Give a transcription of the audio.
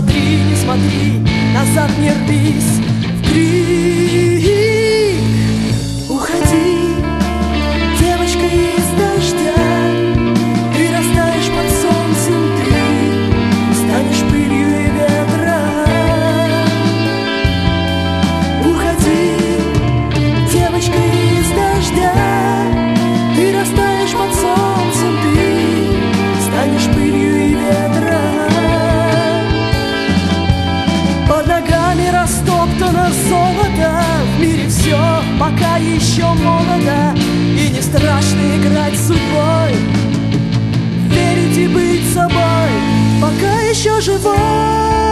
смотри, не смотри, назад не рвись в крик. Уходи, девочка из дождя, ты растаешь под солнцем, ты станешь пылью и ветра. Уходи, девочка из дождя, ты растаешь под солнцем, ты станешь пылью и ветра. Под ногами растоптано золото, в мире все пока еще молодо, и не страшно играть с судьбой, верить и быть собой, пока еще живой.